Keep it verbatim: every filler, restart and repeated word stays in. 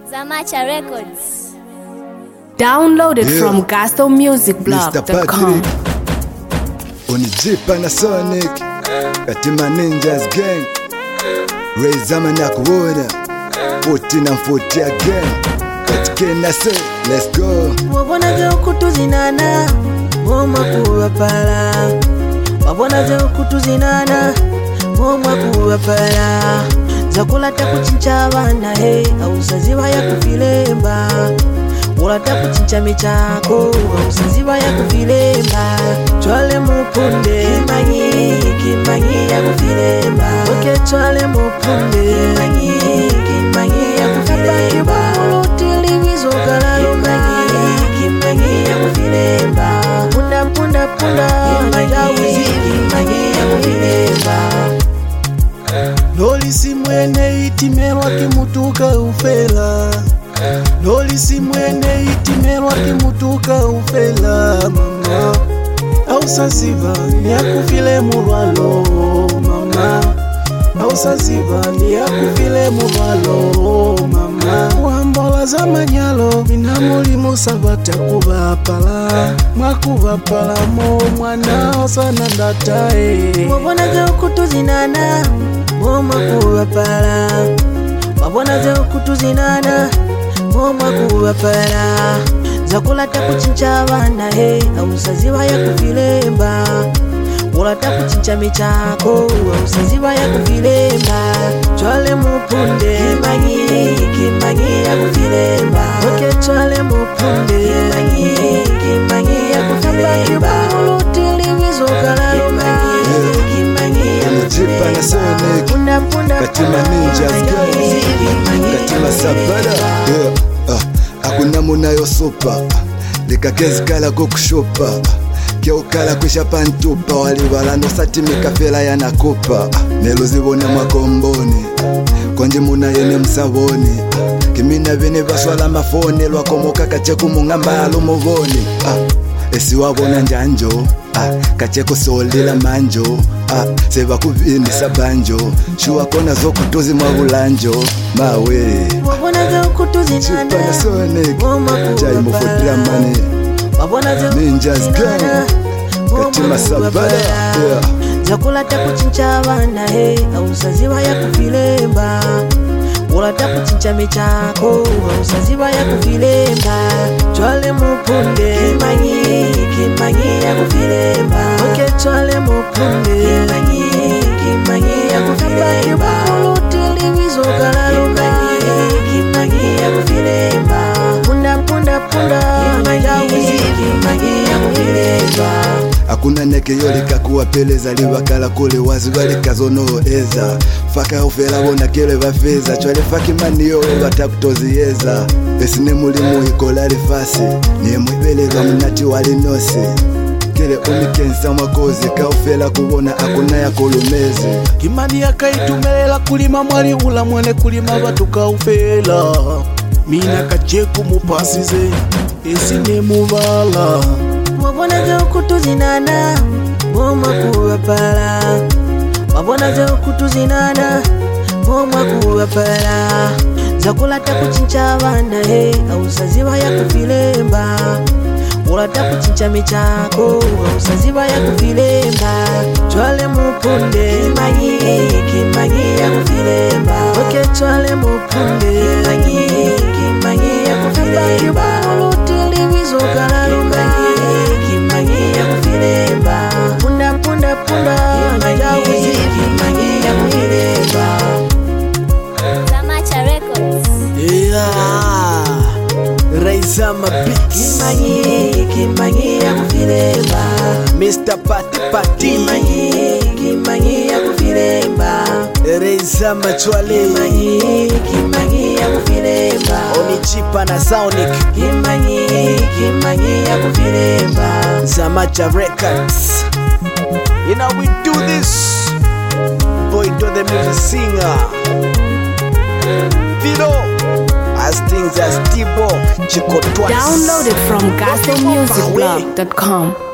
Zamacha Records. Downloaded Yeah. from gospel music blog Mister dot com. Patrick Onijipa Panasonic Katima Ninjas Gang Raizama na kuona fourteen and forty again Katikena say let's go. Wabona ze okutuzinana Mwoma kuwapala Wabona ze okutuzinana Mwoma kuwapala Zakulata kuchincha abana he Ausaziwa ya kufilemba Ulata kuchincha michako Ausaziwa ya kufilemba Chwale mupunde Kimanyi, kimanyi ya kufilemba Oke chwale mupunde Kimanyi, kimanyi ya kufilemba Ulutili wizogala Kimanyi, kimanyi ya kufilemba Punda, punda, punda Kimanyi, kimanyi ya kufilemba Lolisi mwene itimelwa kimutuka ufela Lolisi mwene itimelwa kimutuka ufela mama Ausaziva ni akufile mulwalo mama Ausaziva ni akufile mulwalo mama Wambola za manyalo minamuli musabata kubapala Mwakubapala mo mwana osana ndatae Wabona ze okutuzinana Mwoma kuwapala Wabona ze okutuzinana Mwoma kuwapala Zakulata kuchincha abana he Ausaziwa ya kufilemba Ulata kuchincha michako Ausaziwa ya kufilemba Chwale mupunde Kimanyi, kimanyi ya kufilemba Oke chwale mupunde Kimanyi, kimanyi ya kufilemba Ulutili wizogala Kimanyi, kimanyi ya Onijipa Panasonic Punda, punda, Katima Ninjas Gang Katima Sabada Yeah ah, Hakuna munayo sopa Likakezi kala kukushopa Kiaukala kwisha pantupa Waliwala no satimika fela ya nakupa Nelo zibona mwakomboni Konji muna yene msaboni Kimina vene baswala mafone Lwakomoka kacheku mungamba alumuvoni ah, Esi wabona njanjo ah, Kacheku solila manjo ah, Seba kuvini sabanjo Shuwa kona zoku tuzi mwabulanjo Mawe Wabona ze okutuzinana Panasonic Mwoma Jaimo for kuwapala Dramani Wabona ze Ninjas okutuzinana Gang Mwoma Katima Sabada kuwapala Yeah Zakulata kuchincha abana he Ausaziwa ya kufilemba Ulata kuchincha michako Ausaziwa ya kufilemba Chwale mupunde Kimanyi, kimanyi ya kufilemba Oke chwale mupunde Kimanyi, kimanyi ya kufilemba Ulutili wizogala Kimanyi, kimanyi ya kufilemba Punda, punda, punda Kimanyi, kimanyi ya kufilemba Hakuna neke yolika kuwapeleza Liwakala kule wazi walikazono eza Faka ufela wona kele vafeza Chwale faki mani yowe watakutozieza Esine mulimu ikola lifasi Niye mwibeleza mnati walinosi Kele umikensa mwakozi Kaufela kubona hakuna ya kulumezi Kimani yakaitumela kulima mwali ula mwene kulima batuka ufela Mina kacheku mupasize esine muvala Wabona ze okutuzinana Mwoma kuwapala Wabona ze okutuzinana Mwoma kuwapala Zakulata kuchincha abana he Ausaziwa ya kufilemba Ulata kuchincha michako Ausaziwa ya kufilemba Chwale mupunde Kimanyi, kimanyi ya kufilemba Oke chwale mupunde Kimanyi, kimanyi ya kufilemba Ulutili wizogala Kimanyi, kimanyi ya kufilemba Punda, punda, punda Kimanyi, kimanyi ya kufilemba Zamacha Records. Yeah Raizama Beats Kimanyi, kimanyi ya kufilemba Mister Pati Pati Kimanyi, kimanyi ya kufilemba Raizama Chwale Kimanyi, kimanyi ya kufilemba Onijipa na Sonic Kimanyi, kimanyi ya kufilemba Zamacha Records. You know we do this. Boy do the music singer. Vito. As things as Tibo. Chico twice. Downloaded from gospel music blog dot com.